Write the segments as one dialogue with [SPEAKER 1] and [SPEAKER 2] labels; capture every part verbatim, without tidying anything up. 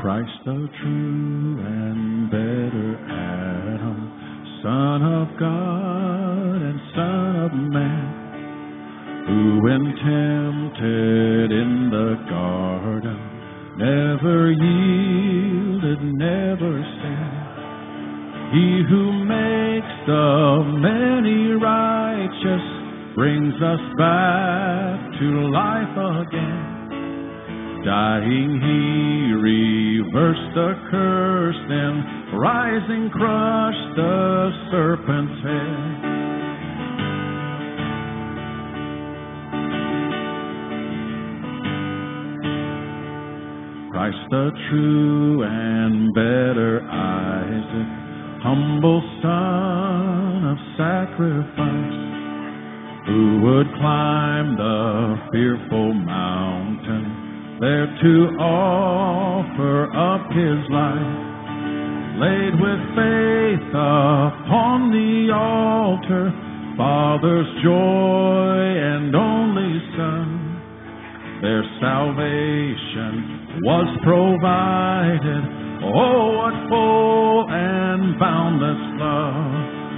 [SPEAKER 1] Christ the true and better Adam, Son of God and Son of Man, who when tempted in the garden never yielded, never sinned. He who makes the many righteous brings us back to life again. Dying, he reversed the curse, then rising, crushed the serpent's head. Christ the true and better Isaac, humble son of sacrifice, who would climb the fearful mountain, there to offer up his life, laid with faith upon the altar, Father's joy and only Son. Their salvation was provided. Oh, what full and boundless love.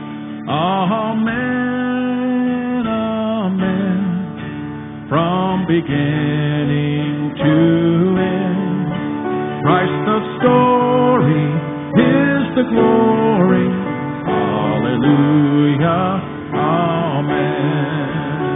[SPEAKER 1] Amen, amen. From beginning to end, Christ the story is the glory. Hallelujah, amen.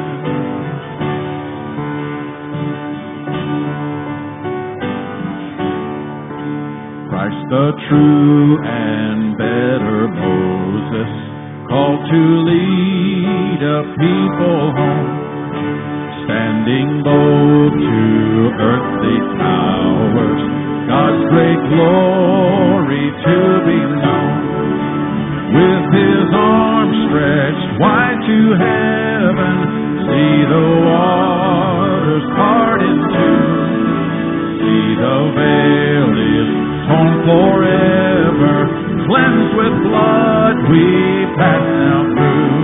[SPEAKER 1] Christ the true and better Moses, called to lead a people home, standing bold to earthly powers, God's great glory to be known. With his arms stretched wide to heaven, see the waters part in two. See the veil is torn forever, cleansed with blood we pass now through.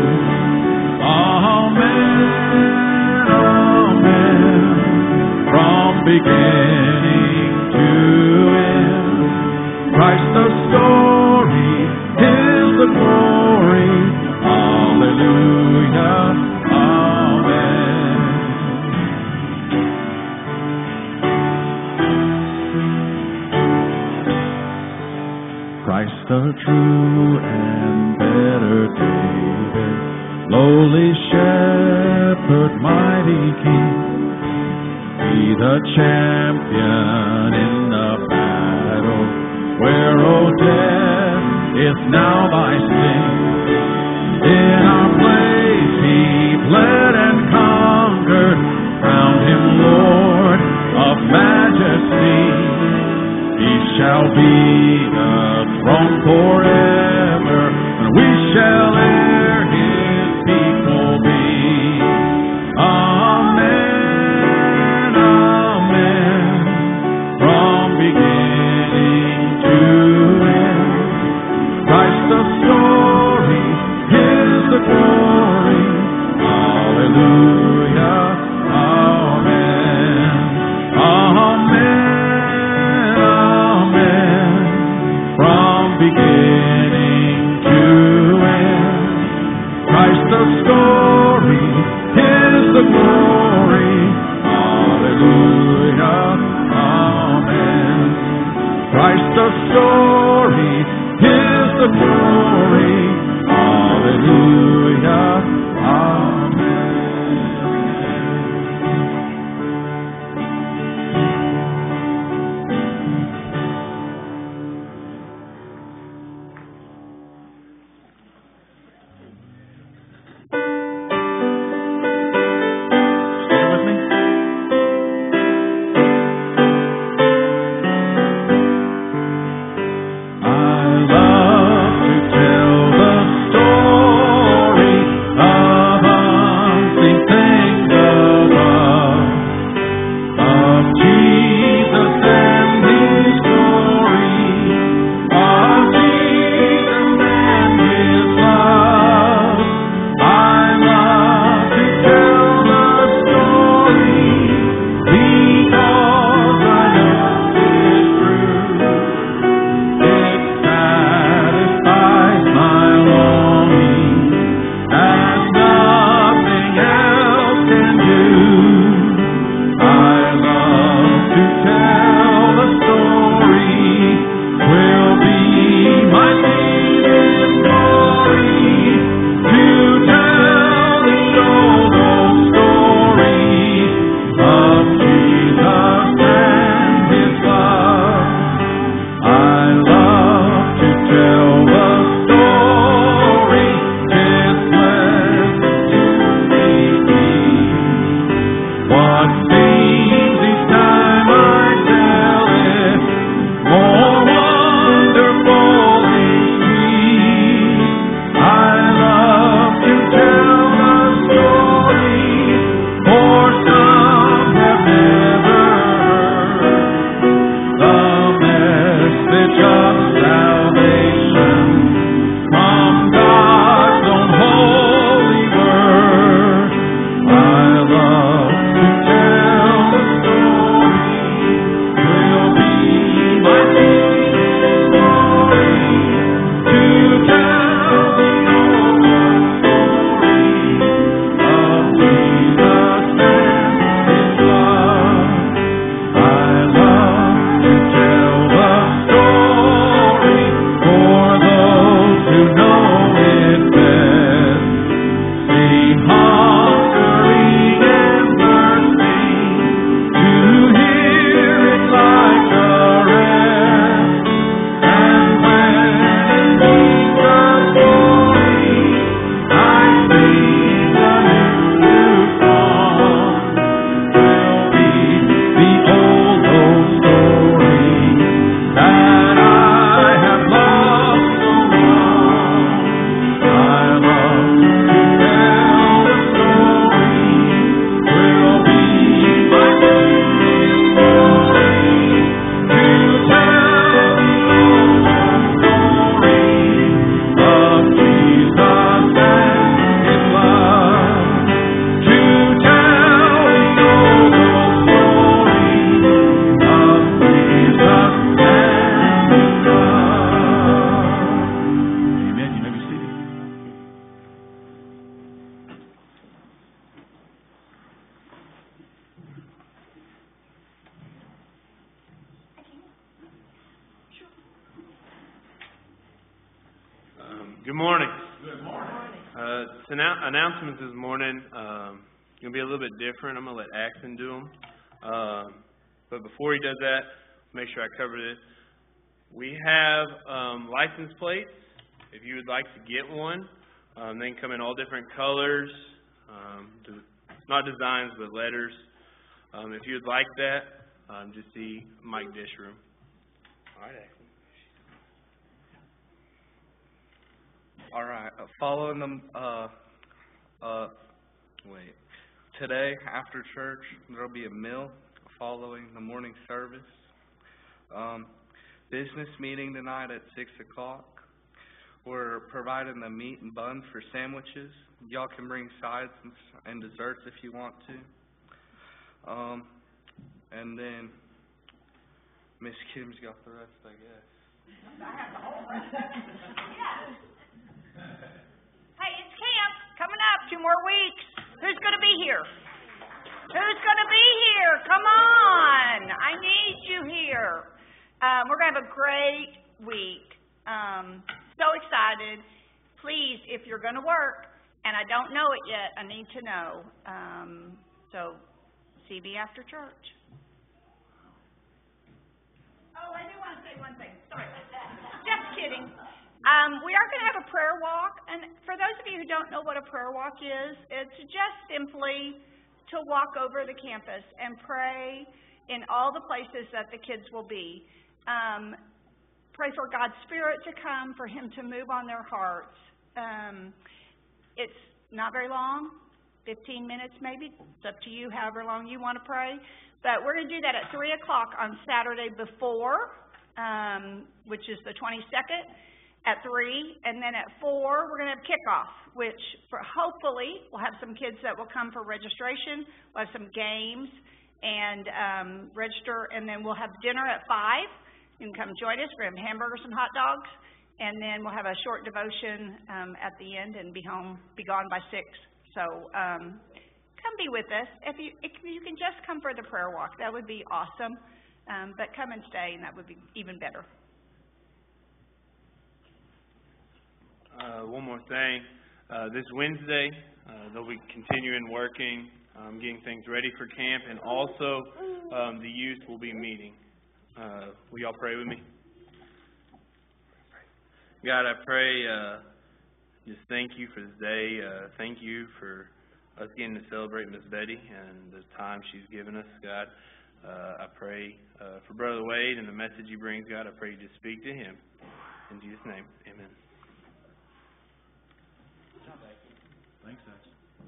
[SPEAKER 1] Amen, amen. From beginning to end, Christ the story is the glory. Hallelujah, amen. Christ the true and better David, lowly shepherd, mighty king, be the champion in the battle, where, oh, death is now thy sting. In our place he bled and conquered, crowned him Lord of majesty. He shall be the throne forever, and we shall heir his people be. Amen, amen. From beginning to end, Christ the story is the glory. Hallelujah, amen, amen, amen. From beginning to end, Christ the story is the glory. Hallelujah, amen. Christ the story is the glory. Hallelujah, amen. Stand with me. I love to tell
[SPEAKER 2] Good morning. Good morning. Uh, annou- announcements this morning um, going to be a little bit different. I'm going to let Axon do them. Um, but before he does that, make sure I cover this. We have um, license plates. If you would like to get one, um, they can come in all different colors, um, not designs, but letters. Um, if you would like that, um, just see Mike Dishroom. All right, Axon.
[SPEAKER 3] All right, uh, following them, uh, uh, wait, today after church, there'll be a meal following the morning service. Um, business meeting tonight at six o'clock. We're providing the meat and bun for sandwiches. Y'all can bring sides and, and desserts if you want to. Um, and then Miss Kim's got the rest, I guess.
[SPEAKER 4] I have the whole rest. Yeah. Hey, it's camp coming up. Two more weeks. Who's going to be here? Who's going to be here? Come on. I need you here. Um, we're going to have a great week. Um, so excited. Please, if you're going to work, and I don't know it yet, I need to know. Um, so, C B after church. Oh, I do want to say one thing. Sorry. Just kidding. Um, we are going to have a prayer walk, and for those of you who don't know what a prayer walk is, it's just simply to walk over the campus and pray in all the places that the kids will be. Um, pray for God's Spirit to come, for Him to move on their hearts. Um, it's not very long, fifteen minutes maybe. It's up to you, however long you want to pray. But we're going to do that at three o'clock on Saturday before, um, which is the twenty-second. At three, and then at four, we're going to have kickoff, which for hopefully we'll have some kids that will come for registration. We'll have some games and um, register, and then we'll have dinner at five. You can come join us. We're going to have hamburgers and hot dogs, and then we'll have a short devotion um, at the end and be home, be gone by six. So um, come be with us. If you if you can just come for the prayer walk, that would be awesome. Um, but come and stay, and that would be even better.
[SPEAKER 2] Uh, one more thing. Uh, this Wednesday, uh, they'll be continuing working, um, getting things ready for camp, and also um, the youth will be meeting. Uh, will y'all pray with me? God, I pray, uh, just thank you for this day. Uh, thank you for us getting to celebrate Miss Betty and the time she's given us, God. Uh, I pray uh, for Brother Wade and the message he brings, God. I pray you just speak to him. In Jesus' name, amen.
[SPEAKER 1] Thanks, Axel.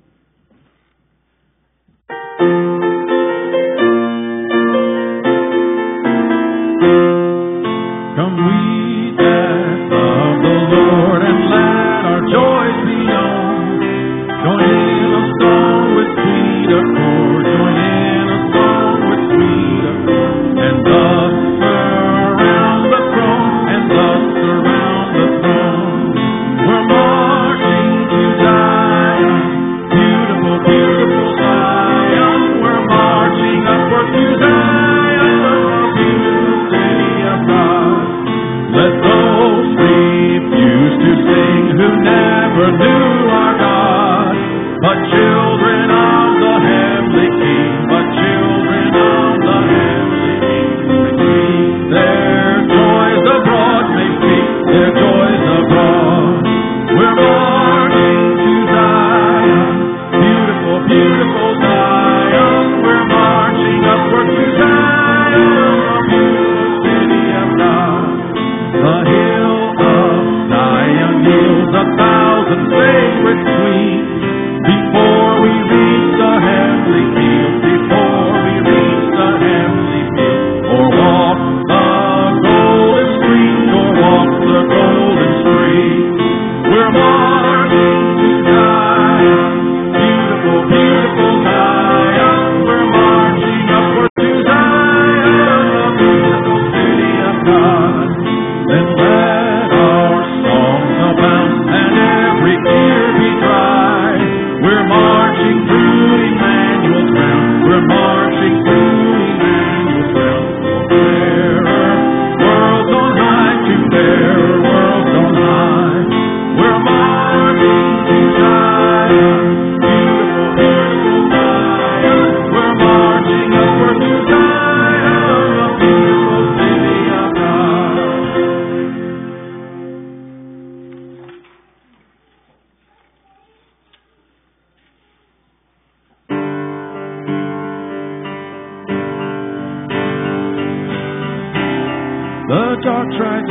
[SPEAKER 1] Come we that love the Lord, and let our joys be known. Join in a song with sweet accord. Join in a song with sweet accord. And thus surround the throne. And thus surround the throne. We're marching to Zion. Beautiful, beautiful Zion. We're marching upward to Zion, the beautiful city of God. Let those refuse to sing who never knew our God, but children of the heavenly King, but children of the heavenly King. Their joys abroad may speak, their joys abroad. We're marching to Zion, beautiful, beautiful Zion. We're marching upward to Zion, the beautiful city of God. The hill of Zion yields a thousand sacred sweets. Before we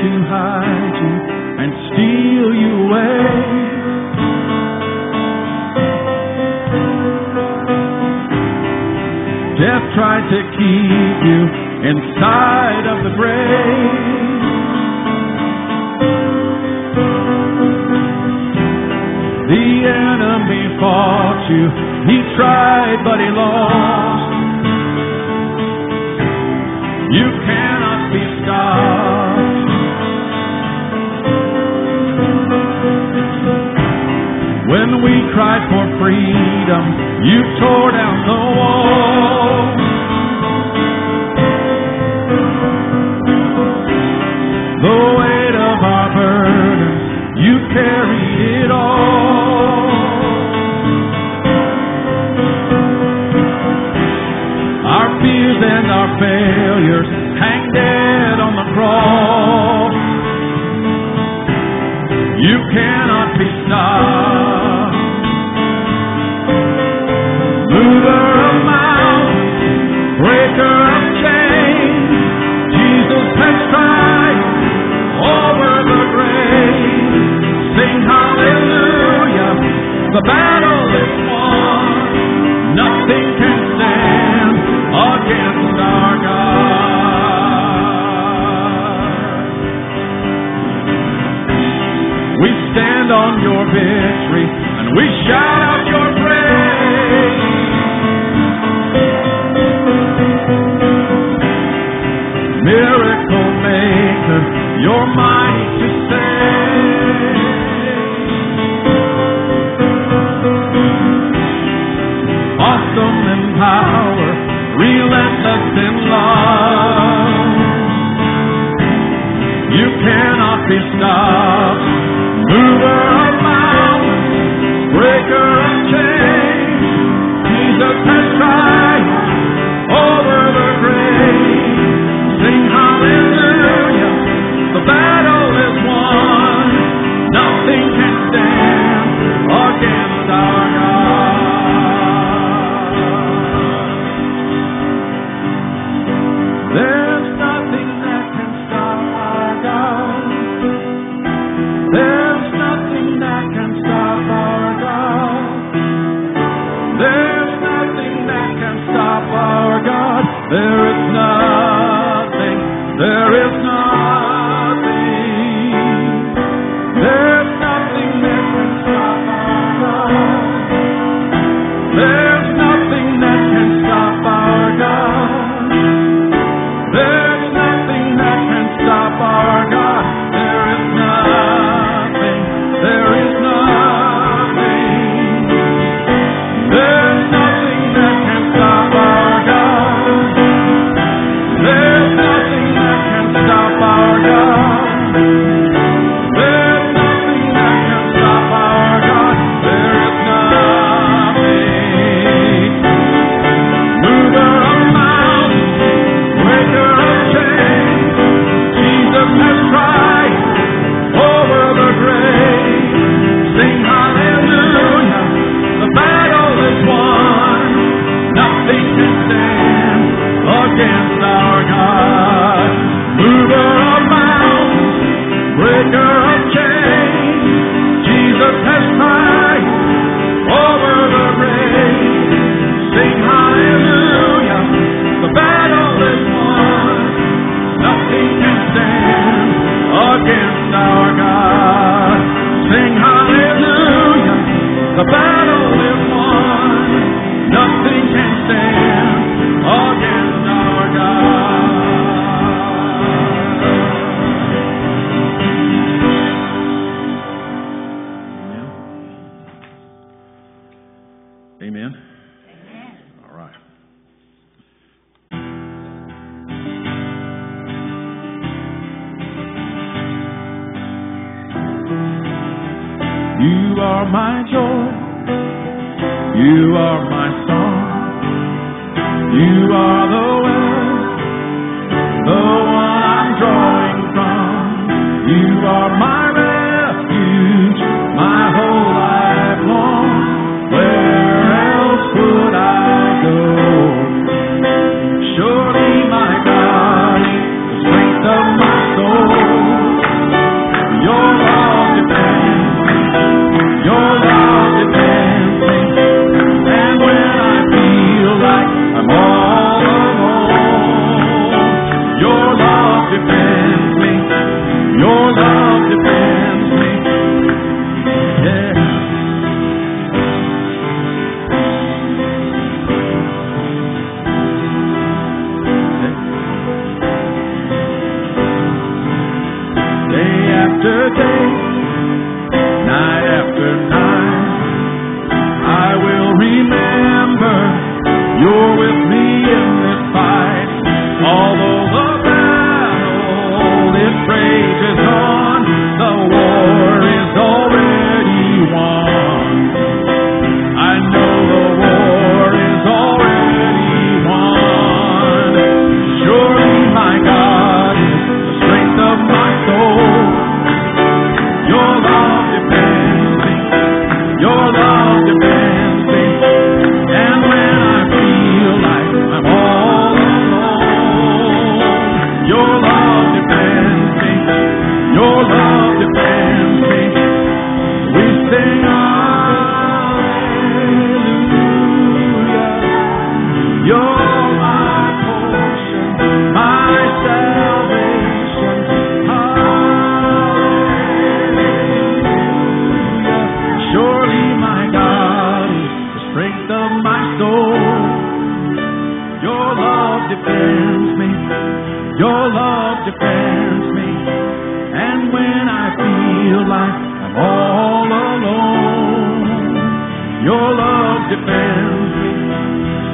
[SPEAKER 1] to hide you and steal you away. Death tried to keep you inside of the grave. The enemy fought you, he tried but he lost. You cannot be stopped. When we cried for freedom, you tore down the wall. The weight of our burdens, you carried it all. Our fears and our failures hang dead on the cross. You cannot be stopped. Mover of mountains, breaker of chains, Jesus has triumphed over the grave. Sing hallelujah, the battle is won. Nothing can stand against our God. We stand on your victory and we shout out your praise. Miracle maker, you're mighty to save. Awesome in power, relentless in love. You cannot be stopped. Mover of mountains, breaker of chains, Jesus has triumphed over the grave. Sing hallelujah, the battle is won. Nothing can stand against our God. There's nothing that can stop our God. There's nothing that can stop our God. There's nothing that can stop our God. There is nothing. There is nothing. There's nothing that can stop our God. There's nothing that can stop our God. There's nothing that can stop our God. There is nothing. There is nothing. There's nothing that can stop our God. There's nothing that can stop our God. There's nothing that can stop our God. There is nothing. Mover of mountains, breaker of chains, Jesus has triumphed over the grave. Sing hallelujah, the battle is won. Nothing can stand against our God. Mover of mountains, breaker of chains, Jesus has triumphed over the grave. Sing hallelujah, the battle is won. Nothing can stand against our God. Sing hallelujah, the battle is won. Nothing can stand against our God. Amen. Amen. All right. You are my joy. You are my song. You are the well, the one I'm drawing from. You are my refuge, my whole life long. Where else would I go? Surely my God, the strength of my soul.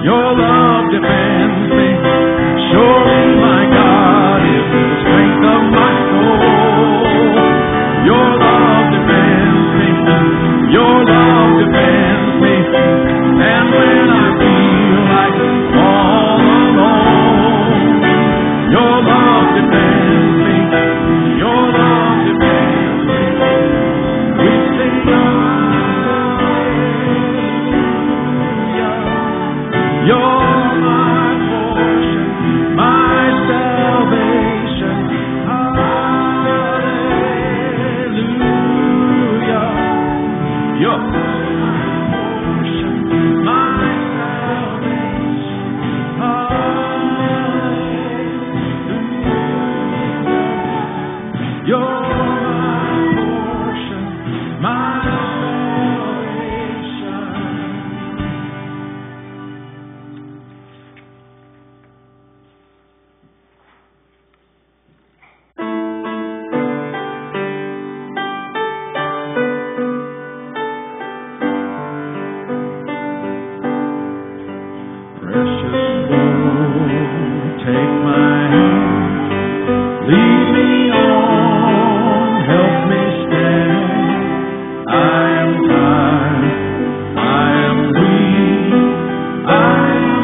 [SPEAKER 1] Your love defends me. Surely my God is the strength of my soul. Your love defends me. Your love defends me. And when I feel like all alone, your love defends me. Your love defends me. We sing hallelujah. You're my portion, my salvation. Hallelujah. You're my portion, my salvation. Hallelujah. You're my portion, my precious Lord, take my hand, lead me on, help me stand. I am tired, I am weak, I am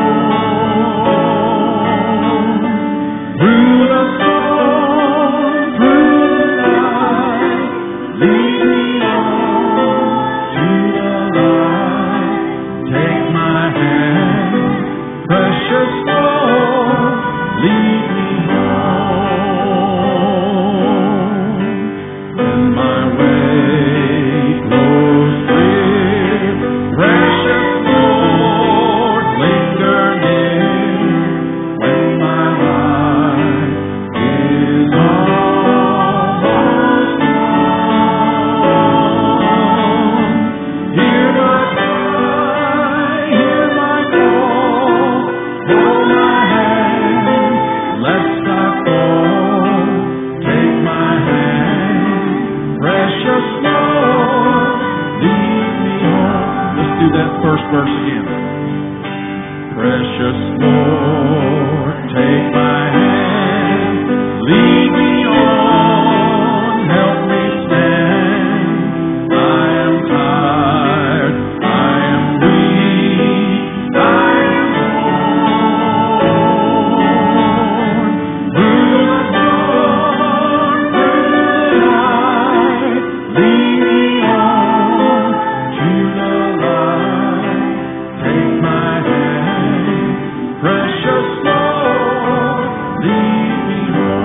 [SPEAKER 1] worn. Through the storm, through the night, lead me on to the light. Take my hand, precious Lord, lead me home. When my way grows clear, precious Lord, linger near. When my life is almost gone, hear my cry, hear my call, hold my hand, lest I fall. Take my hand, precious Lord, lead me home. Let's do that first verse again. Precious Lord, take my hand, lead me on, help me stand. I am tired, I am weak, I am worn. Through the storm, through the night, lead me on to the light. Take my hand, precious Lord, lead me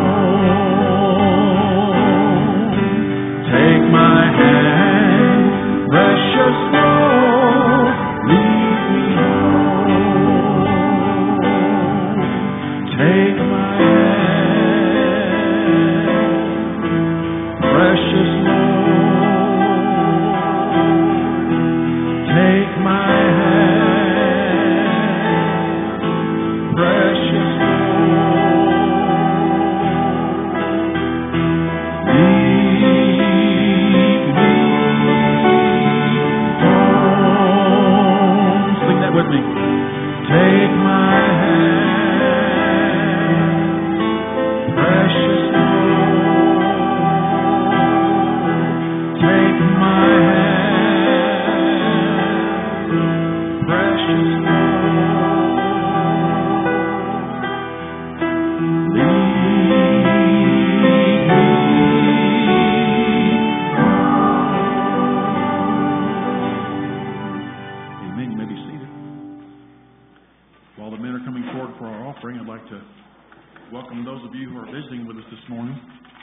[SPEAKER 1] home. Take my hand, precious Lord, lead me home. Take my hand, precious Lord. Take my hand, precious Lord. Lead me home. Sing that with me. Take my hand, precious Lord. Take my hand, precious Lord. Lead me home. Amen. You may be seated. While the men are coming forward for our offering, I'd like to welcome those of you who are visiting with us this morning.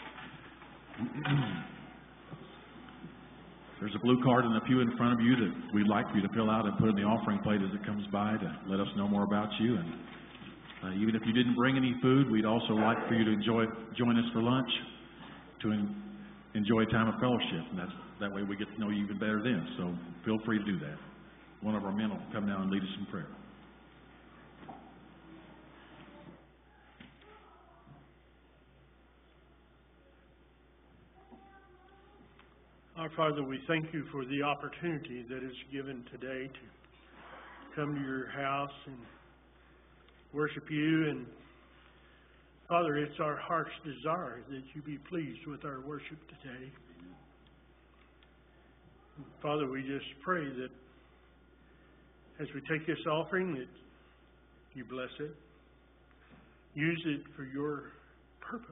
[SPEAKER 1] There's a blue card in the pew in front of you that we'd like for you to fill out and put in the offering plate as it comes by to let us know more about you. And uh, even if you didn't bring any food, we'd also like for you to enjoy join us for lunch, to en- enjoy a time of fellowship. And that's, that way we get to know you even better then. So feel free to do that. One of our men will come down and lead us in prayer.
[SPEAKER 5] Our Father, we thank you for the opportunity that is given today to come to your house and worship you. And Father, it's our heart's desire that you be pleased with our worship today. And Father, we just pray that as we take this offering, that you bless it. Use it for your purpose.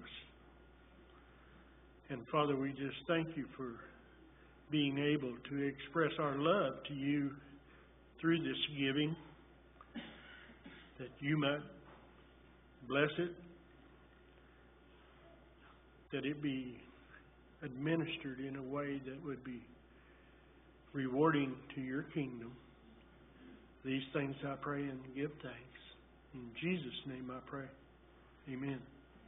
[SPEAKER 5] And Father, we just thank you for being able to express our love to you through this giving, that you might bless it, that it be administered in a way that would be rewarding to your kingdom. These things I pray and give thanks. In Jesus' name I pray. Amen.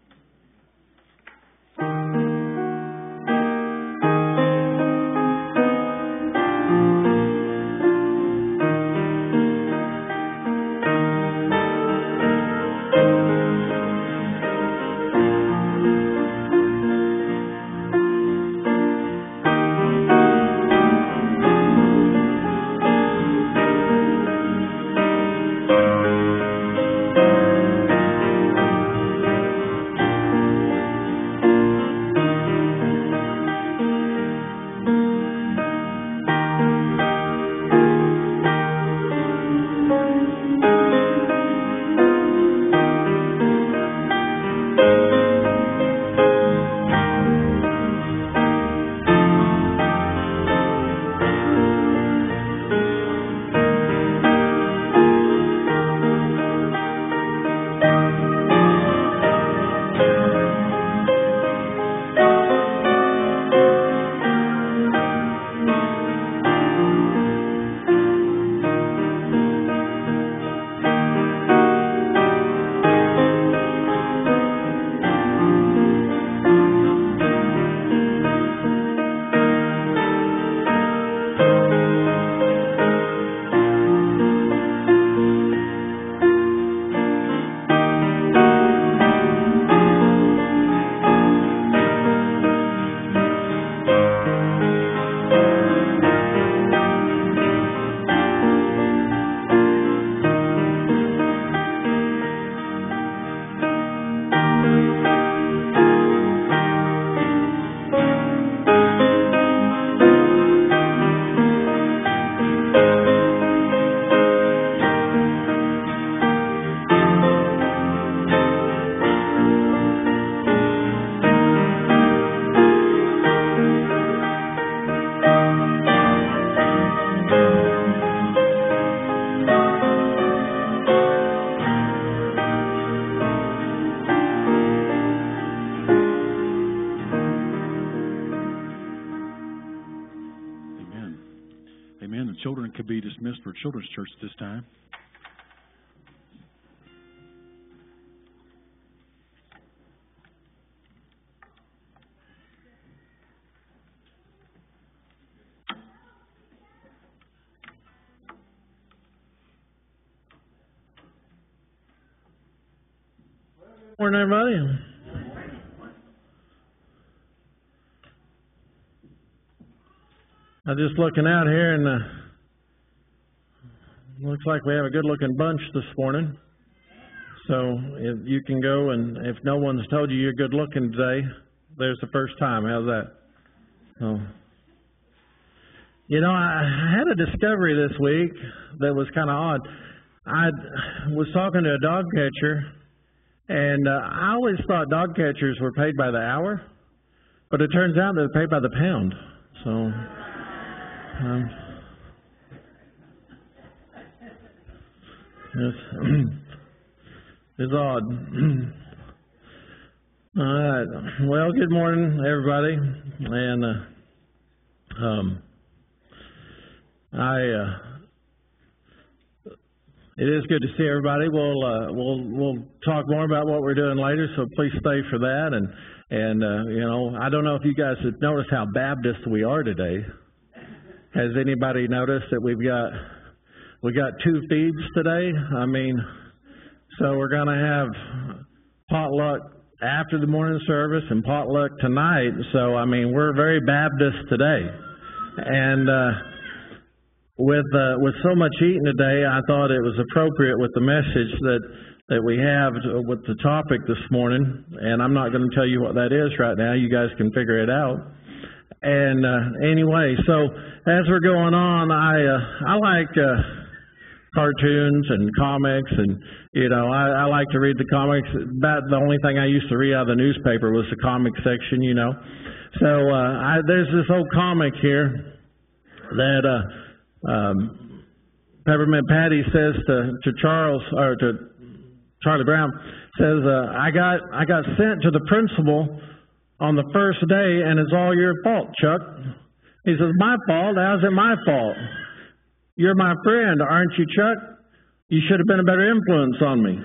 [SPEAKER 6] Children could be dismissed for Children's Church at this time.
[SPEAKER 7] Morning, everybody. I'm just looking out here, and uh, looks like we have a good-looking bunch this morning. So if you can go, and if no one's told you you're good-looking today, there's the first time. How's that? So, you know, I had a discovery this week that was kind of odd. I was talking to a dog catcher, and uh, I always thought dog catchers were paid by the hour, but it turns out they're paid by the pound. So, um, it's, it's odd. All right. Well, good morning, everybody, and uh, um, I. Uh, It is good to see everybody. We'll uh, we'll we'll talk more about what we're doing later, so please stay for that. And and uh, you know, I don't know if you guys have noticed how Baptist we are today. Has anybody noticed that we've got we got two feeds today? I mean, so we're going to have potluck after the morning service and potluck tonight. So I mean, we're very Baptist today, and. Uh, with uh, with so much eating today, I thought it was appropriate with the message that that we have to, with the topic this morning. And I'm not going to tell you what that is right now. You guys can figure it out. And uh, anyway, so as we're going on, I uh, I like uh, cartoons and comics, and you know I, I like to read the comics. About the only thing I used to read out of the newspaper was the comic section, you know. So uh, I, there's this old comic here that uh, um, Peppermint Patty says to, to Charles or to Charlie Brown says, uh, "I got I got sent to the principal on the first day, and it's all your fault, Chuck." He says, "My fault? How's it my fault? You're my friend, aren't you, Chuck? You should have been a better influence on me."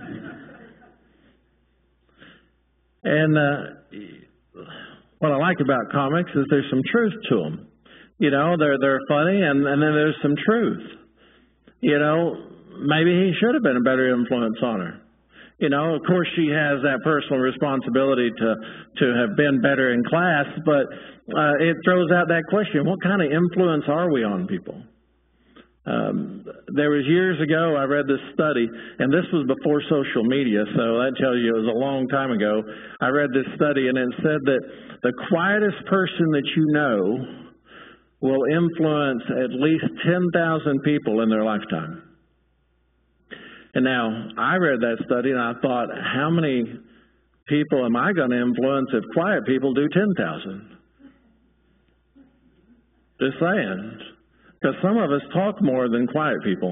[SPEAKER 7] And uh, what I like about comics is there's some truth to them. You know, they're they're funny, and, and then there's some truth. You know, maybe he should have been a better influence on her. You know, of course she has that personal responsibility to, to have been better in class, but uh, it throws out that question, what kind of influence are we on people? Um, there was years ago, I read this study, and this was before social media, so that tells you it was a long time ago. I read this study, and it said that the quietest person that you know will influence at least ten thousand people in their lifetime. And now, I read that study and I thought, how many people am I going to influence if quiet people do ten thousand? Just saying. Because some of us talk more than quiet people.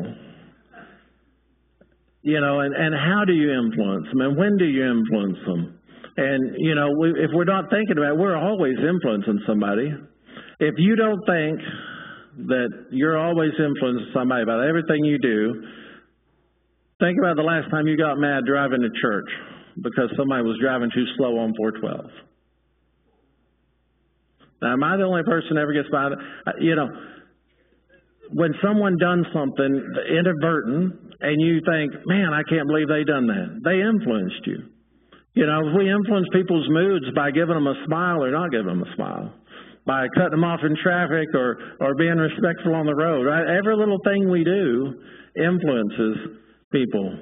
[SPEAKER 7] You know, and, and how do you influence them? And when do you influence them? And, you know, we, if we're not thinking about it, we're always influencing somebody. If you don't think that you're always influencing somebody about everything you do, think about the last time you got mad driving to church because somebody was driving too slow on four twelve. Now, am I the only person that ever gets by? You know, when someone done something inadvertent and you think, man, I can't believe they done that. They influenced you. You know, if we influence people's moods by giving them a smile or not giving them a smile, by cutting them off in traffic or, or being respectful on the road, right? Every little thing we do influences people.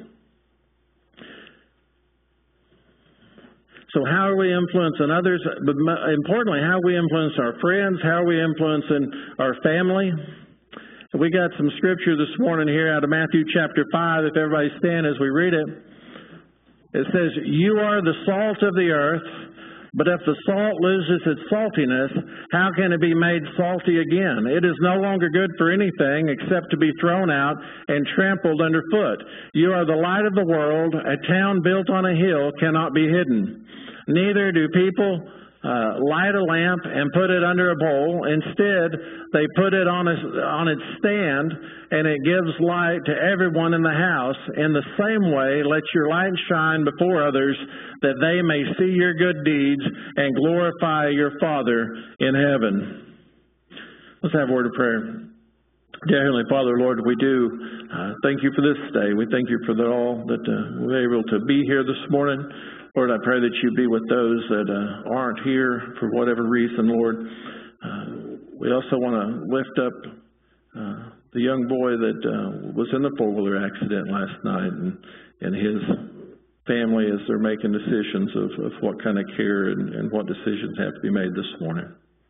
[SPEAKER 7] So how are we influencing others? But importantly, how are we influencing our friends? How are we influencing our family? We got some scripture this morning here out of Matthew chapter five. If everybody stand as we read it. It says, "You are the salt of the earth, but if the salt loses its saltiness, how can it be made salty again? It is no longer good for anything except to be thrown out and trampled underfoot. You are the light of the world. A town built on a hill cannot be hidden. Neither do people uh, light a lamp and put it under a bowl. Instead, they put it on, a, on its stand, and it gives light to everyone in the house. In the same way, let your light shine before others, that they may see your good deeds and glorify your Father in heaven." Let's have a word of prayer. Dear Heavenly Father, Lord, we do uh, thank you for this day. We thank you for the, all that uh, we're able to be here this morning. Lord, I pray that you be with those that uh, aren't here for whatever reason, Lord. Uh, we also want to lift up uh, the young boy that uh, was in the four-wheeler accident last night, and, and his family as they're making decisions of, of what kind of care and, and what decisions have to be made this morning.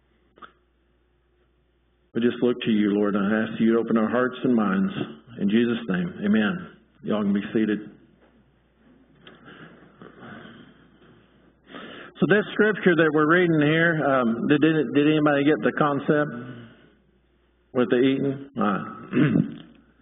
[SPEAKER 7] We just look to you, Lord, and I ask you to open our hearts and minds. In Jesus' name, amen. Y'all can be seated. So this scripture that we're reading here, um, did, did did anybody get the concept with the eating? All right.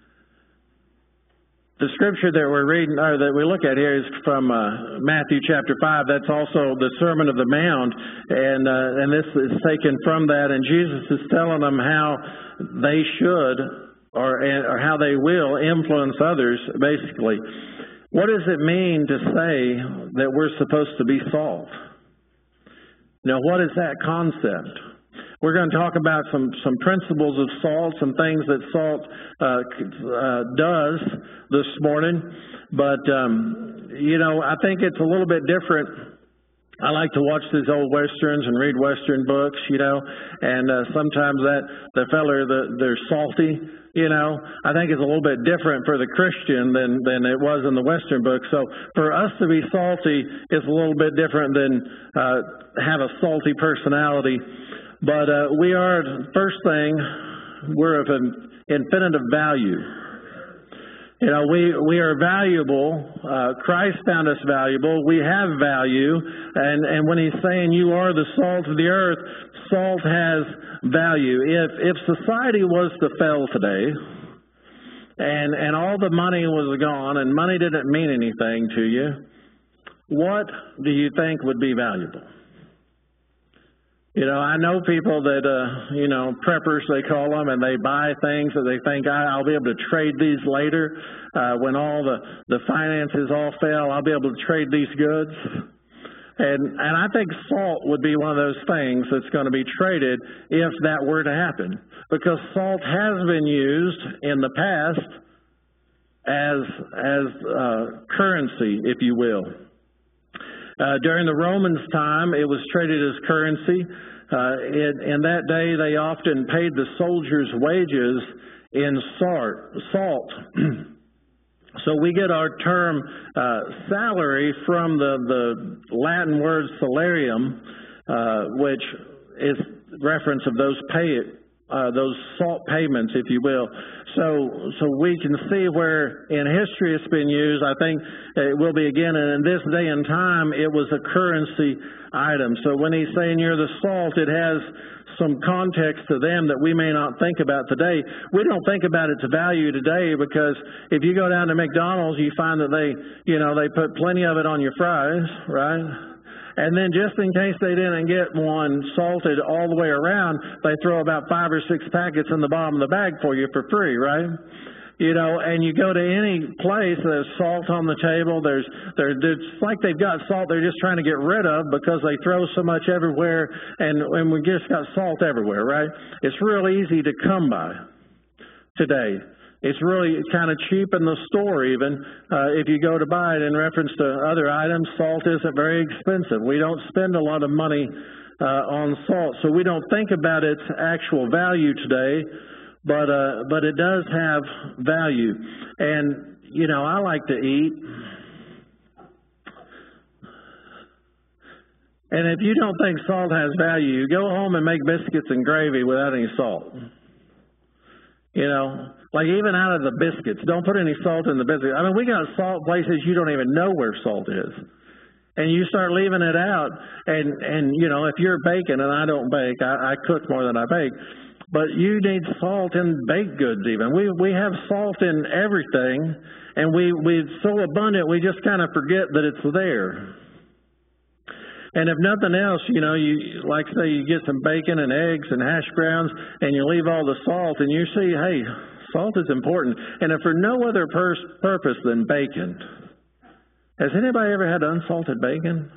[SPEAKER 7] The scripture that we're reading, or that we look at here, is from uh, Matthew chapter five. That's also the Sermon of the Mount, and uh, and this is taken from that. And Jesus is telling them how they should, or or how they will influence others. Basically, what does it mean to say that we're supposed to be salt? Now, what is that concept? We're going to talk about some, some principles of salt, some things that salt uh, uh, does this morning. But, um, you know, I think it's a little bit different I like to watch these old westerns and read western books, you know, and uh, sometimes that the feller, the, they're salty, you know. I think it's a little bit different for the Christian than than it was in the western book. So for us to be salty is a little bit different than uh, have a salty personality. But uh, we are, first thing, we're of an infinitive value. You know, we, we are valuable. Uh, Christ found us valuable. We have value. And, and when he's saying you are the salt of the earth, salt has value. If, if society was to fail today, and, and all the money was gone, and money didn't mean anything to you, what do you think would be valuable? You know, I know people that, uh, you know, preppers, they call them, and they buy things that they think, I, I'll be able to trade these later. Uh, when all the, the finances all fail, I'll be able to trade these goods. And, and I think salt would be one of those things that's going to be traded if that were to happen. Because salt has been used in the past as, as uh, currency, if you will. Uh, during the Romans' time, it was traded as currency. Uh, in, in that day, they often paid the soldiers' wages in salt. So we get our term uh, salary from the, the Latin word salarium, uh, which is reference of those pay uh, those salt payments, if you will. So, so we can see where in history it's been used. I think it will be again, and in this day and time, it was a currency item. So when he's saying you're the salt, it has some context to them that we may not think about today. We don't think about its value today because if you go down to McDonald's, you find that they, you know, they put plenty of it on your fries, right? And then just in case they didn't get one salted all the way around, they throw about five or six packets in the bottom of the bag for you for free, right? You know, and you go to any place, there's salt on the table, there's, there, it's like they've got salt they're just trying to get rid of because they throw so much everywhere, and, and we just got salt everywhere, right? It's real easy to come by today. It's really kind of cheap in the store even. Uh, if you go to buy it in reference to other items, salt isn't very expensive. We don't spend a lot of money uh, on salt, so we don't think about its actual value today, but uh, but it does have value. And, you know, I like to eat. And if you don't think salt has value, go home and make biscuits and gravy without any salt. You know, like even out of the biscuits, don't put any salt in the biscuits. I mean, we got salt places you don't even know where salt is. And you start leaving it out, and, and you know, if you're baking, and I don't bake, I, I cook more than I bake, but you need salt in baked goods even. We we have salt in everything, and we, we're so abundant, we just kind of forget that it's there. And if nothing else, you know, you like say you get some bacon and eggs and hash browns, and you leave all the salt, and you see, hey, salt is important. And if for no other pers- purpose than bacon, has anybody ever had unsalted bacon?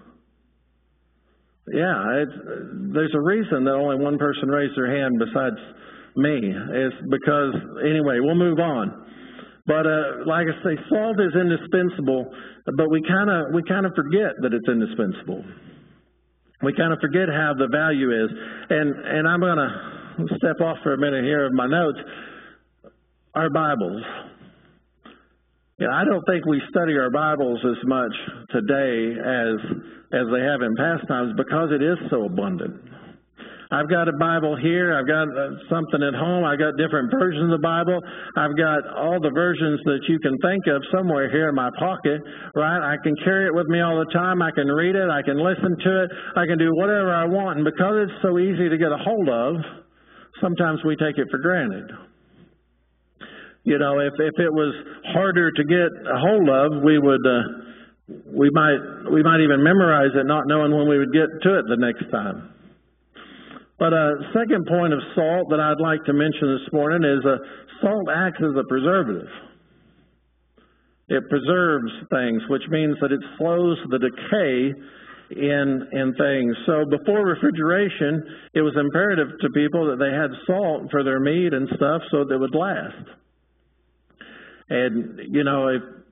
[SPEAKER 7] Yeah, it's, there's a reason that only one person raised their hand besides me. It's because, anyway, we'll move on. But uh, like I say, salt is indispensable, but we kind of we kind of forget that it's indispensable. We kind of forget how the value is. And and I'm going to step off for a minute here of my notes. Our Bibles. Yeah, I don't think we study our Bibles as much today as as they have in past times because it is so abundant. I've got a Bible here. I've got uh, something at home. I've got different versions of the Bible. I've got all the versions that you can think of somewhere here in my pocket, right? I can carry it with me all the time. I can read it. I can listen to it. I can do whatever I want. And because it's so easy to get a hold of, sometimes we take it for granted. You know, if, if it was harder to get a hold of, we would, uh, we might, we might even memorize it, not knowing when we would get to it the next time. But a second point of salt that I'd like to mention this morning is uh, salt acts as a preservative. It preserves things, which means that it slows the decay in in things. So before refrigeration, it was imperative to people that they had salt for their meat and stuff so that it would last. And, you know, if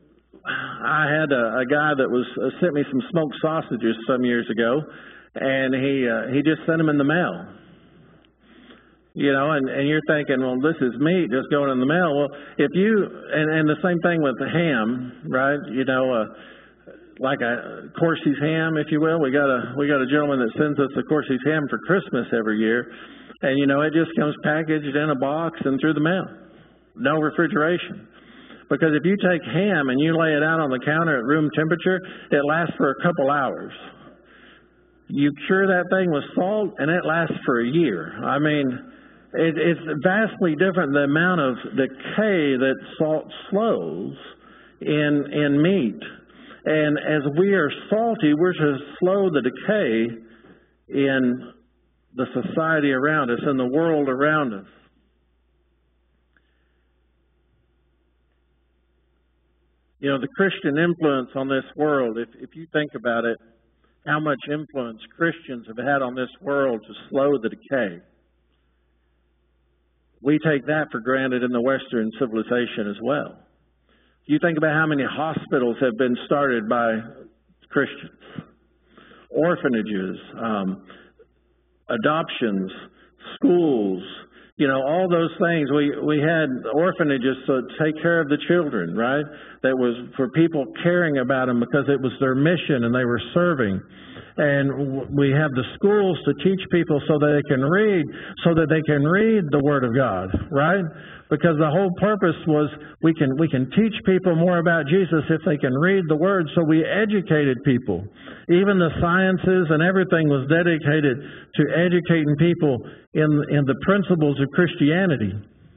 [SPEAKER 7] I had a, a guy that was uh, sent me some smoked sausages some years ago, and he uh, he just sent them in the mail. You know, and, and you're thinking, well, this is meat just going in the mail. Well, if you, and, and the same thing with the ham, right? You know, uh, like a Corsi's ham, if you will. We got a we got a gentleman that sends us a Corsi's ham for Christmas every year, and you know, it just comes packaged in a box and through the mail, no refrigeration. Because if you take ham and you lay it out on the counter at room temperature, it lasts for a couple hours. You cure that thing with salt, and it lasts for a year. I mean, it, it's vastly different the amount of decay that salt slows in in meat. And as we are salty, we're to slow the decay in the society around us, in the world around us. You know, the Christian influence on this world, if, if you think about it, how much influence Christians have had on this world to slow the decay. We take that for granted in the Western civilization as well. You think about how many hospitals have been started by Christians, orphanages, um, adoptions, schools, you know, all those things. We we had orphanages to take care of the children, right? That was for people caring about them because it was their mission and they were serving. And we have the schools to teach people so that they can read, so that they can read the Word of God, right? Because the whole purpose was we can we can teach people more about Jesus if they can read the Word. So we educated people. Even the sciences and everything was dedicated to educating people in in the principles of Christianity.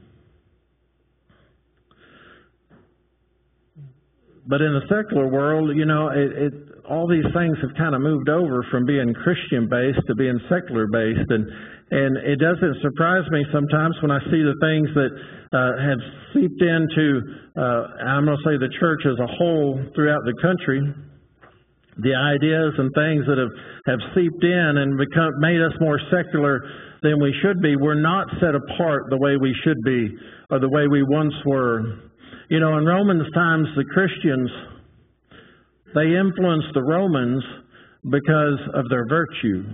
[SPEAKER 7] But in the secular world, you know, it, it all these things have kind of moved over from being Christian-based to being secular-based. And, and it doesn't surprise me sometimes when I see the things that uh, have seeped into, uh, I'm going to say the church as a whole throughout the country, the ideas and things that have, have seeped in and become made us more secular than we should be. We're not set apart the way we should be or the way we once were. You know, in Romans times, the Christians, they influenced the Romans because of their virtue.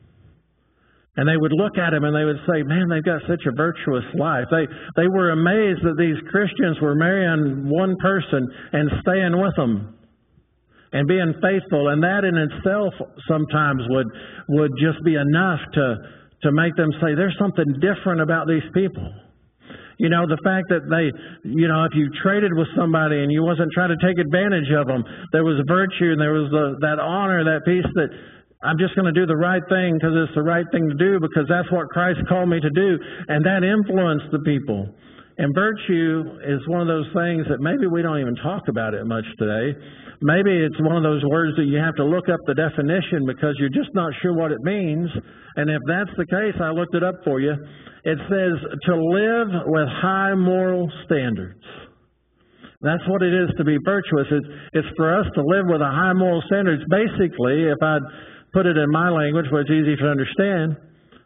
[SPEAKER 7] And they would look at them and they would say, man, they've got such a virtuous life. They they were amazed that these Christians were marrying one person and staying with them and being faithful. And that in itself sometimes would would just be enough to, to make them say, there's something different about these people. You know, the fact that they, you know, if you traded with somebody and you wasn't trying to take advantage of them, there was virtue and there was the, that honor, that peace that I'm just going to do the right thing because it's the right thing to do because that's what Christ called me to do. And that influenced the people. And virtue is one of those things that maybe we don't even talk about it much today. Maybe it's one of those words that you have to look up the definition because you're just not sure what it means. And if that's the case, I looked it up for you. It says to live with high moral standards. That's what it is to be virtuous. It's, it's for us to live with a high moral standards. Basically, if I'd put it in my language where it's easy to understand,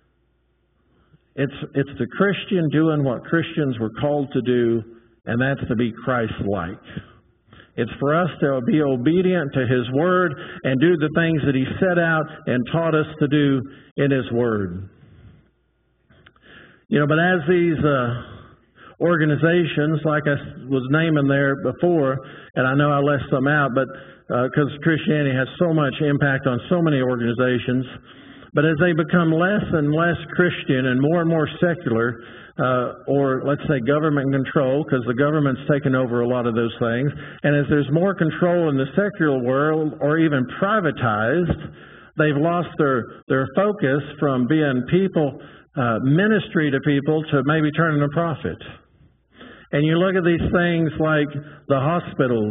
[SPEAKER 7] it's, it's the Christian doing what Christians were called to do, and that's to be Christ-like. It's for us to be obedient to His Word and do the things that He set out and taught us to do in His Word. You know, but as these uh, organizations, like I was naming there before, and I know I left some out, but because uh, Christianity has so much impact on so many organizations, but as they become less and less Christian and more and more secular, uh, or let's say government control, because the government's taken over a lot of those things, and as there's more control in the secular world, or even privatized, they've lost their, their focus from being people, uh, ministry to people, to maybe turning a profit. And you look at these things like the hospitals,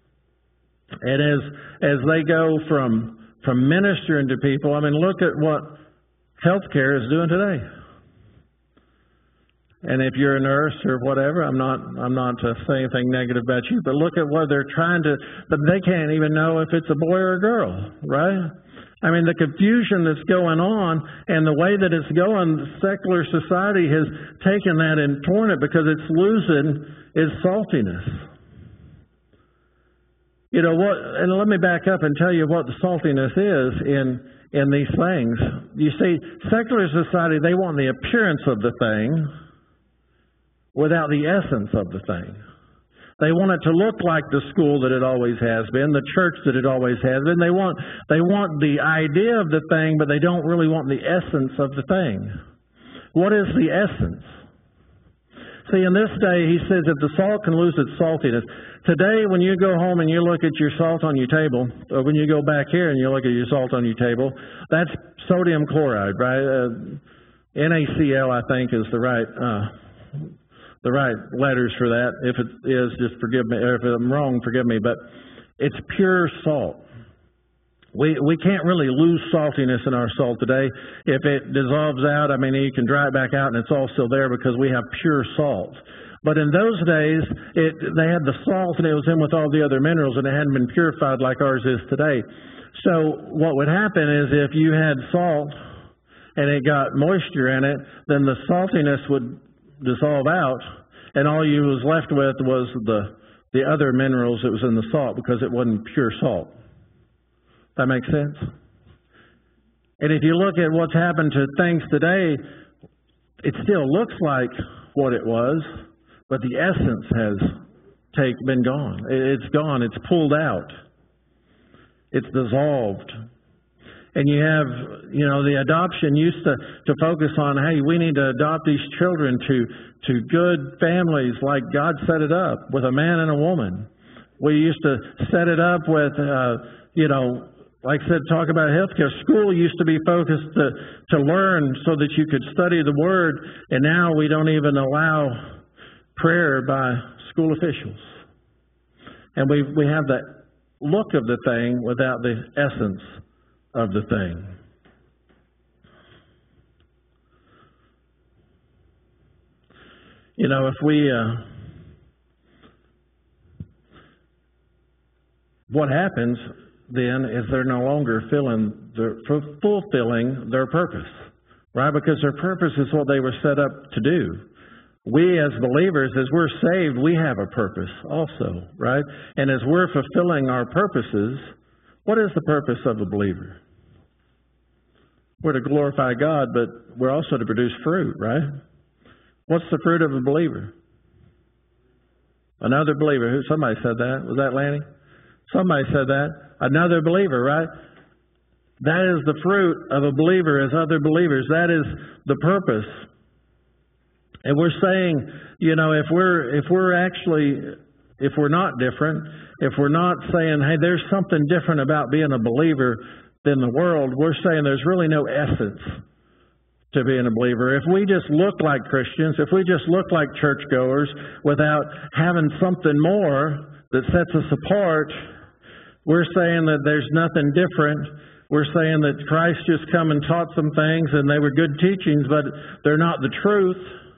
[SPEAKER 7] and as as they go from from ministering to people, I mean, look at what healthcare is doing today. And if you're a nurse or whatever, I'm not I'm not uh, saying anything negative about you, but look at what they're trying to. But they can't even know if it's a boy or a girl, right? I mean, the confusion that's going on and the way that it's going, secular society has taken that and torn it because it's losing its saltiness. You know what, and let me back up and tell you what the saltiness is in, in these things. You see, secular society, they want the appearance of the thing without the essence of the thing. They want it to look like the school that it always has been, the church that it always has been. They want, they want the idea of the thing, but they don't really want the essence of the thing. What is the essence? See, in this day, he says, if the salt can lose its saltiness. Today, when you go home and you look at your salt on your table, or when you go back here and you look at your salt on your table, that's sodium chloride, right? Uh, N A C L, I think, is the right uh, the right letters for that. If it is, just forgive me. Or if I'm wrong, forgive me. But it's pure salt. We we can't really lose saltiness in our salt today. If it dissolves out, I mean, you can dry it back out and it's all still there because we have pure salt. But in those days, it, they had the salt and it was in with all the other minerals and it hadn't been purified like ours is today. So what would happen is if you had salt and it got moisture in it, then the saltiness would dissolve out and all you was left with was the, the other minerals that was in the salt because it wasn't pure salt. That makes sense? And if you look at what's happened to things today, it still looks like what it was, but the essence has take, been gone. It's gone. It's pulled out. It's dissolved. And you have, you know, the adoption used to, to focus on, hey, we need to adopt these children to, to good families like God set it up with a man and a woman. We used to set it up with, uh, you know, like I said, talk about healthcare. School used to be focused to, to learn so that you could study the Word, and now we don't even allow prayer by school officials. And we we have that look of the thing without the essence of the thing. You know, if we, uh, what happens then is they're no longer filling their, fulfilling their purpose, right? Because their purpose is what they were set up to do. We as believers, as we're saved, we have a purpose also, right? And as we're fulfilling our purposes, what is the purpose of a believer? We're to glorify God, but we're also to produce fruit, right? What's the fruit of a believer? Another believer. Who? Somebody said that. Was that Lanny? Somebody said that. Another believer, right? That is the fruit of a believer as other believers. That is the purpose. And we're saying, you know, if we're if we're actually if we're not different, if we're not saying, hey, there's something different about being a believer than the world, we're saying there's really no essence to being a believer. If we just look like Christians, if we just look like churchgoers without having something more that sets us apart, we're saying that there's nothing different. We're saying that Christ just come and taught some things and they were good teachings, but they're not the truth.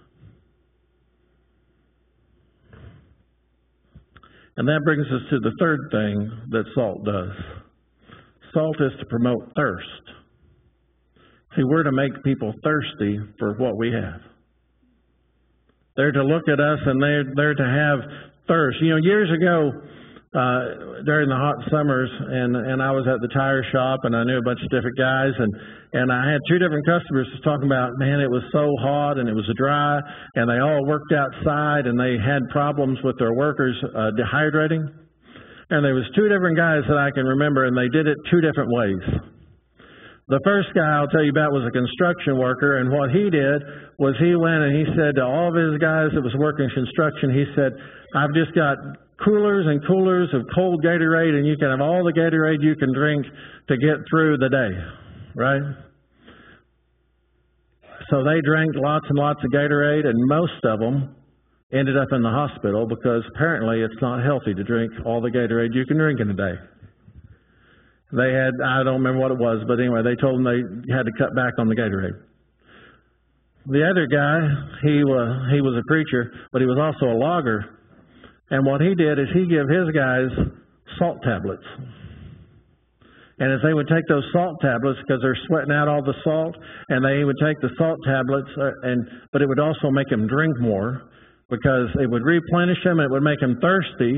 [SPEAKER 7] And that brings us to the third thing that salt does. Salt is to promote thirst. See, we're to make people thirsty for what we have. They're to look at us and they're, they're to have thirst. You know, years ago, uh, during the hot summers, and, and I was at the tire shop and I knew a bunch of different guys, and, and I had two different customers talking about, man, it was so hot and it was dry, and they all worked outside and they had problems with their workers uh, dehydrating. And there was two different guys that I can remember, and they did it two different ways. The first guy I'll tell you about was a construction worker, and what he did was he went and he said to all of his guys that was working construction, he said, I've just got coolers and coolers of cold Gatorade, and you can have all the Gatorade you can drink to get through the day, right? So they drank lots and lots of Gatorade, and most of them ended up in the hospital because apparently it's not healthy to drink all the Gatorade you can drink in a day. They had, I don't remember what it was, but anyway, they told them they had to cut back on the Gatorade. The other guy, he was, he was a preacher, but he was also a logger. And what he did is he gave his guys salt tablets. And as they would take those salt tablets, because they're sweating out all the salt, and they would take the salt tablets, uh, and but it would also make them drink more, because it would replenish them, and it would make them thirsty,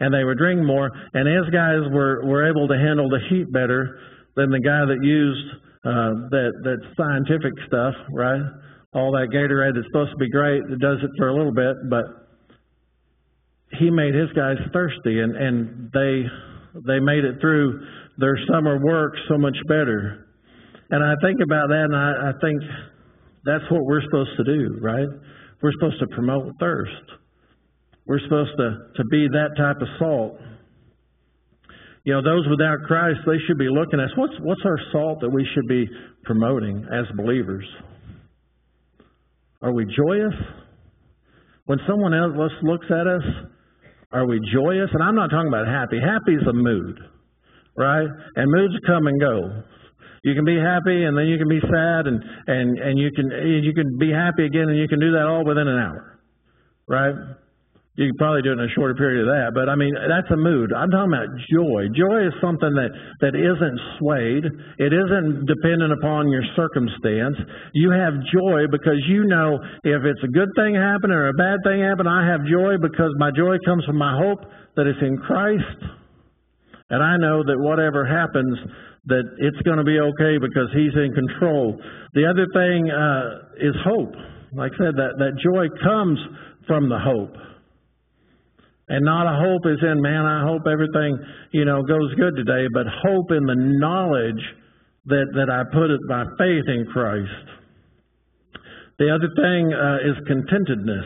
[SPEAKER 7] and they would drink more. And his guys were, were able to handle the heat better than the guy that used uh, that, that scientific stuff, right? All that Gatorade that's supposed to be great, it does it for a little bit, but he made his guys thirsty, and, and they they made it through their summer work so much better. And I think about that, and I, I think that's what we're supposed to do, right? We're supposed to promote thirst. We're supposed to, to be that type of salt. You know, those without Christ, they should be looking at us. What's, what's our salt that we should be promoting as believers? Are we joyous? When someone else looks at us, are we joyous? And I'm not talking about happy. Happy is a mood, right? And moods come and go. You can be happy, and then you can be sad, and, and, and you can you can be happy again, and you can do that all within an hour, right? You can probably do it in a shorter period of that, but I mean, that's a mood. I'm talking about joy. Joy is something that, that isn't swayed. It isn't dependent upon your circumstance. You have joy because you know if it's a good thing happening or a bad thing happening, I have joy because my joy comes from my hope that it's in Christ. And I know that whatever happens, that it's going to be okay because He's in control. The other thing uh, is hope. Like I said, that, that joy comes from the hope. And not a hope is in, man, I hope everything, you know, goes good today, but hope in the knowledge that, that I put it by faith in Christ. The other thing uh, is contentedness.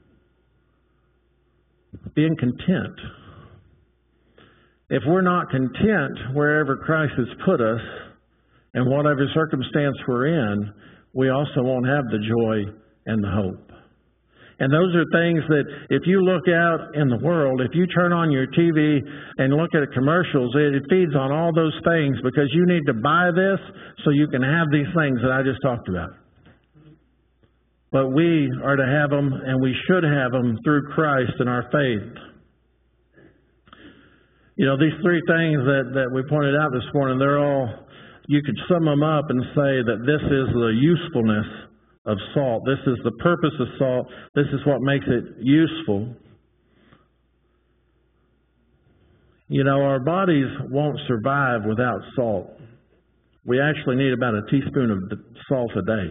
[SPEAKER 7] Being content. If we're not content wherever Christ has put us and whatever circumstance we're in, we also won't have the joy and the hope. And those are things that if you look out in the world, if you turn on your T V and look at commercials, it, it feeds on all those things because you need to buy this so you can have these things that I just talked about. But we are to have them, and we should have them through Christ and our faith. You know, these three things that, that we pointed out this morning, they're all, you could sum them up and say that this is the usefulness of salt. This is the purpose of salt. This is what makes it useful. You know, our bodies won't survive without salt. We actually need about a teaspoon of salt a day.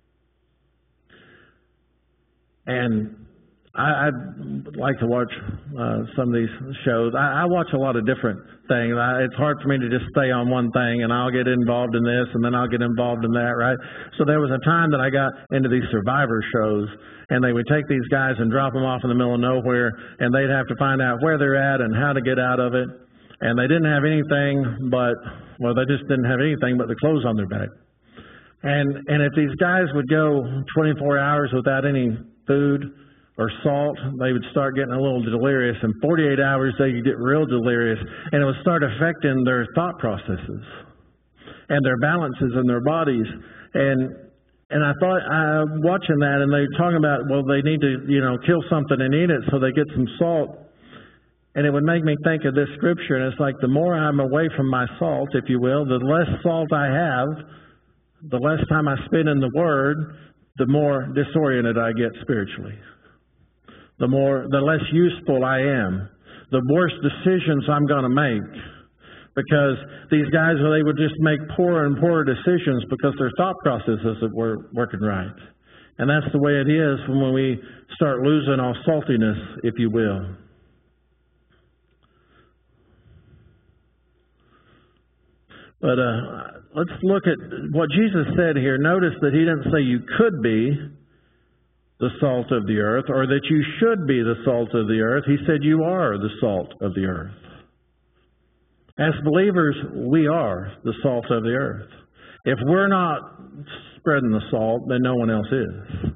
[SPEAKER 7] And I, I'd like to watch uh, some of these shows. I, I watch a lot of different things. I, it's hard for me to just stay on one thing, and I'll get involved in this, and then I'll get involved in that, right? So there was a time that I got into these survivor shows, and they would take these guys and drop them off in the middle of nowhere, and they'd have to find out where they're at and how to get out of it. And they didn't have anything but, well, they just didn't have anything but the clothes on their back. And and if these guys would go twenty-four hours without any food or salt, they would start getting a little delirious. In forty-eight hours, they could get real delirious, and it would start affecting their thought processes and their balances in their bodies. And and I thought, uh, watching that, and they were talking about, well, they need to, you know, kill something and eat it, so they get some salt. And it would make me think of this scripture, and it's like the more I'm away from my salt, if you will, the less salt I have, the less time I spend in the Word, the more disoriented I get spiritually. The more, the less useful I am, the worse decisions I'm going to make. Because these guys, well, they would just make poorer and poorer decisions because their thought processes weren't working right. And that's the way it is when we start losing our saltiness, if you will. But uh, let's look at what Jesus said here. Notice that He didn't say you could be the salt of the earth, or that you should be the salt of the earth. He said you are the salt of the earth. As believers, we are the salt of the earth. If we're not spreading the salt, then no one else is.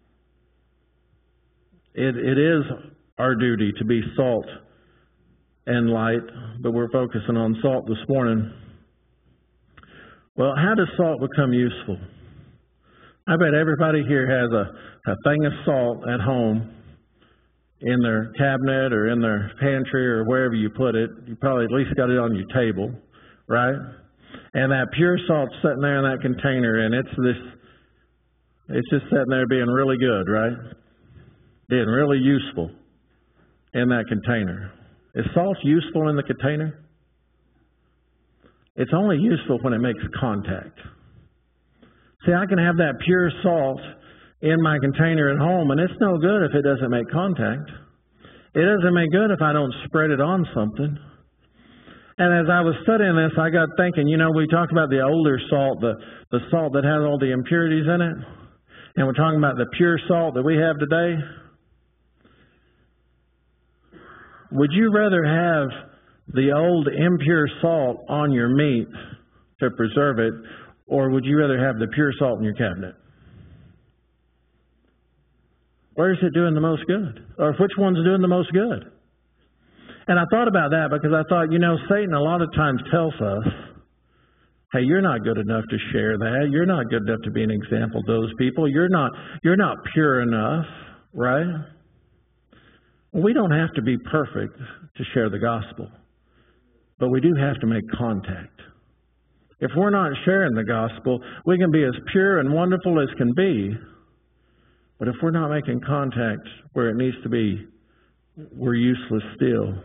[SPEAKER 7] It, it is our duty to be salt and light, but we're focusing on salt this morning. Well, how does salt become useful? I bet everybody here has a, a thing of salt at home in their cabinet or in their pantry or wherever you put it. You probably at least got it on your table, right? And that pure salt's sitting there in that container, and it's this, it's just sitting there being really good, right? Being really useful in that container. Is salt useful in the container? It's only useful when it makes contact. See, I can have that pure salt in my container at home, and it's no good if it doesn't make contact. It doesn't make good if I don't spread it on something. And as I was studying this, I got thinking, you know, we talk about the older salt, the, the salt that has all the impurities in it, and we're talking about the pure salt that we have today. Would you rather have the old impure salt on your meat to preserve it, or would you rather have the pure salt in your cabinet? Where is it doing the most good? Or which one's doing the most good? And I thought about that because I thought, you know, Satan a lot of times tells us, hey, you're not good enough to share that. You're not good enough to be an example to those people. You're not, you're not pure enough, right? Well, we don't have to be perfect to share the gospel, but we do have to make contact. If we're not sharing the gospel, we can be as pure and wonderful as can be, but if we're not making contact where it needs to be, we're useless still.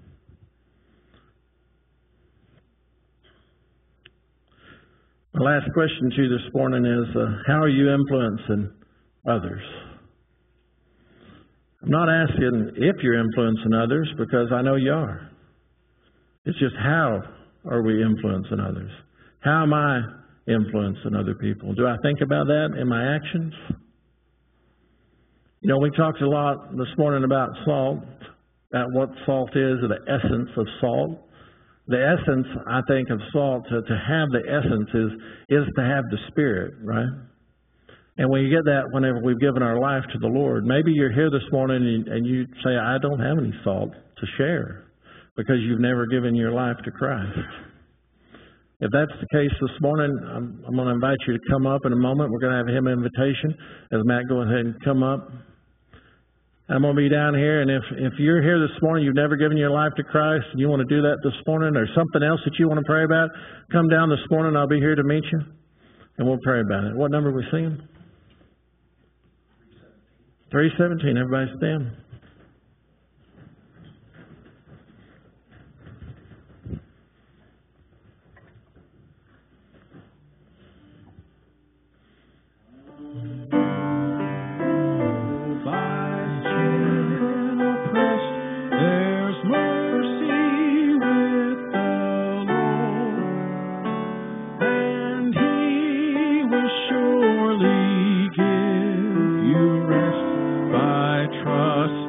[SPEAKER 7] My last question to you this morning is, uh, how are you influencing others? I'm not asking if you're influencing others, because I know you are. It's just how are we influencing others? How am I influencing other people? Do I think about that in my actions? You know, we talked a lot this morning about salt, about what salt is, or the essence of salt. The essence, I think, of salt, to, to have the essence is, is to have the Spirit, right? And we get that whenever we've given our life to the Lord. Maybe you're here this morning and, and you say, I don't have any salt to share because you've never given your life to Christ. If that's the case this morning, I'm, I'm going to invite you to come up in a moment. We're going to have a hymn invitation. As Matt, go ahead and come up. I'm going to be down here, and if, if you're here this morning, you've never given your life to Christ, and you want to do that this morning, or something else that you want to pray about, come down this morning. I'll be here to meet you, and we'll pray about it. What number are we singing? three seventeen. Everybody stand.
[SPEAKER 1] Surely give you rest by trust.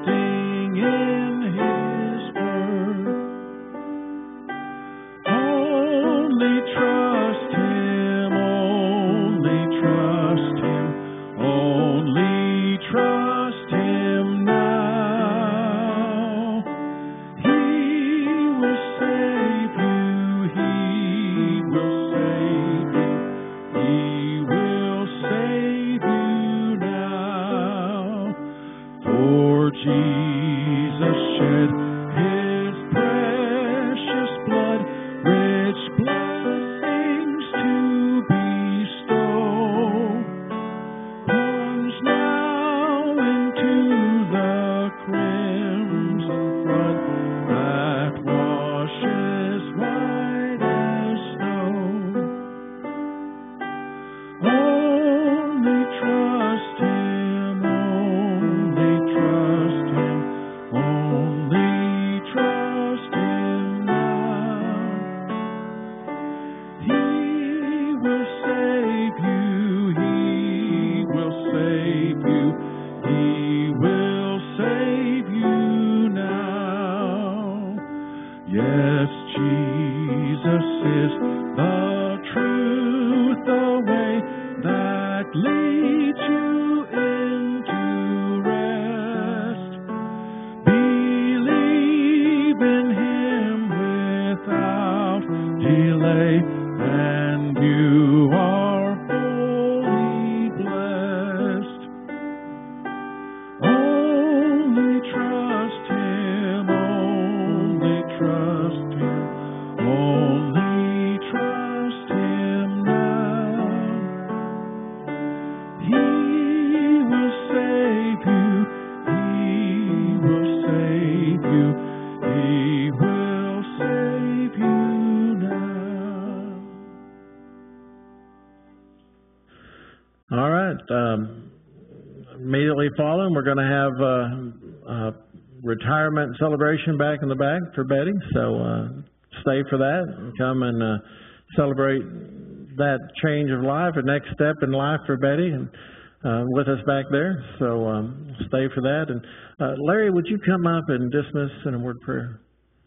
[SPEAKER 7] immediately following, we're gonna have, uh, uh, retirement celebration back in the back for Betty, so, uh, stay for that and come and, uh, celebrate that change of life, a next step in life for Betty, and, uh, with us back there, so, um, stay for that. And, uh, Larry, would you come up and dismiss in a word of prayer?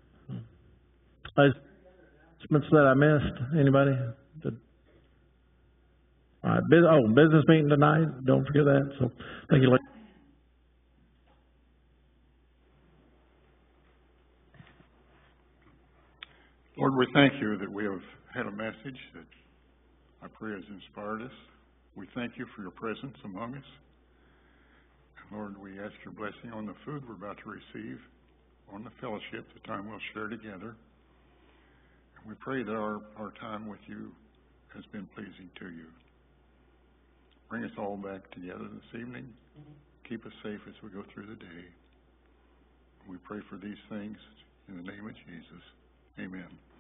[SPEAKER 7] Announcements that I missed, anybody? Did- All right, bus- oh, business meeting tonight, don't forget that, so, thank you, Larry.
[SPEAKER 8] Lord, we thank you that we have had a message that I pray has inspired us. We thank you for your presence among us. And Lord, we ask your blessing on the food we're about to receive, on the fellowship, the time we'll share together. And we pray that our, our time with you has been pleasing to you. Bring us all back together this evening. Keep us safe as we go through the day. We pray for these things in the name of Jesus. Amen.